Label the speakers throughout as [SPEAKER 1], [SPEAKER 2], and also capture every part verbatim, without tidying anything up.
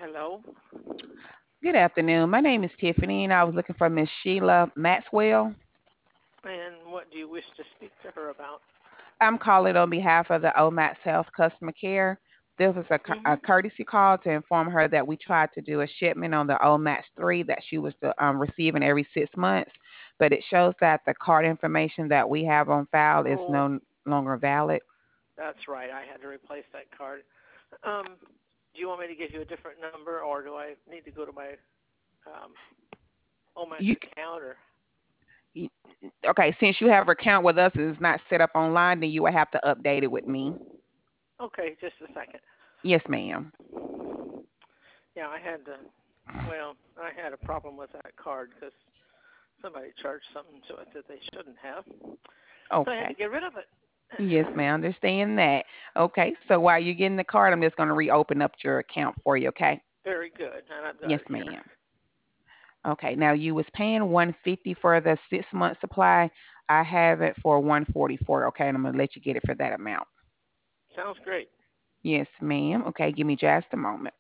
[SPEAKER 1] Hello,
[SPEAKER 2] Good afternoon. My name is Tiffany, and I was looking for Miss Sheila Maxwell.
[SPEAKER 1] and what do you wish to speak to her about?
[SPEAKER 2] I'm calling on behalf of the O Max Health Customer Care. This was a, cou- a
[SPEAKER 1] Mhm.
[SPEAKER 2] courtesy call to inform her that we tried to do a shipment on the O Max three that she was to, um, receiving every six months, but it shows that the card information that we have on file is
[SPEAKER 1] Oh,
[SPEAKER 2] no longer valid.
[SPEAKER 1] that's right. I had to replace that card. Um, do you want me to give you a different number, or do I need to go to my um, Omax
[SPEAKER 2] You,
[SPEAKER 1] account? Or
[SPEAKER 2] you okay? Since you have an account with us and it's not set up online, then you would have to update it with me.
[SPEAKER 1] okay, just a second.
[SPEAKER 2] Yes, ma'am.
[SPEAKER 1] Yeah, I had to. Well, I had a problem with that card because somebody charged something to it that they shouldn't have, so I had to
[SPEAKER 2] Okay.
[SPEAKER 1] get rid of it.
[SPEAKER 2] Yes, ma'am. Understand that. Okay. So while you're getting the card, I'm just going to reopen up your account for you. Okay.
[SPEAKER 1] Very good, and I've got it
[SPEAKER 2] Yes,
[SPEAKER 1] here.
[SPEAKER 2] ma'am. Okay. Now you was paying one fifty for the six month supply. I have it for one forty-four. Okay, and I'm gonna let you get it for that amount.
[SPEAKER 1] Sounds great.
[SPEAKER 2] Yes, ma'am. Okay. Give me just a moment.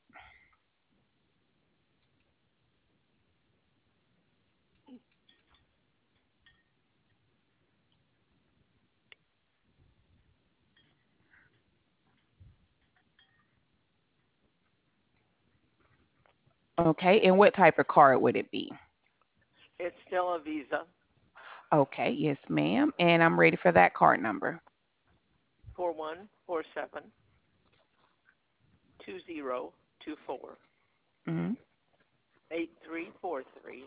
[SPEAKER 2] Okay. And what type of card would it be?
[SPEAKER 1] It's still a Visa,
[SPEAKER 2] Okay. Yes, ma'am. And I'm ready for that card number.
[SPEAKER 1] four one four seven two zero two four
[SPEAKER 2] Hmm.
[SPEAKER 1] eight three four three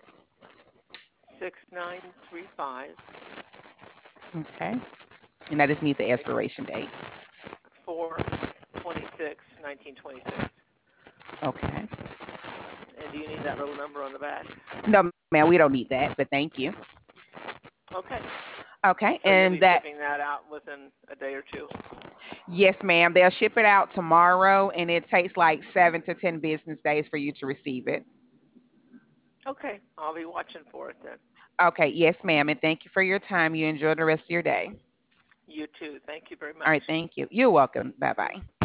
[SPEAKER 1] six nine three five
[SPEAKER 2] Okay. And I just need the expiration date.
[SPEAKER 1] four twenty six nineteen twenty six.
[SPEAKER 2] Okay.
[SPEAKER 1] And do you need that little number on the back?
[SPEAKER 2] No, ma'am. We don't need that, but thank you.
[SPEAKER 1] Okay.
[SPEAKER 2] Okay.
[SPEAKER 1] So you'll
[SPEAKER 2] And
[SPEAKER 1] be
[SPEAKER 2] that
[SPEAKER 1] shipping that out within a day or two.
[SPEAKER 2] Yes, ma'am. They'll ship it out tomorrow, and it takes like seven to ten business days for you to receive it.
[SPEAKER 1] Okay. I'll be watching for it then.
[SPEAKER 2] Okay, yes, ma'am. And thank you for your time. You enjoy the rest of your day.
[SPEAKER 1] You too. Thank you very
[SPEAKER 2] All
[SPEAKER 1] much.
[SPEAKER 2] right, thank you. You're welcome. Bye bye.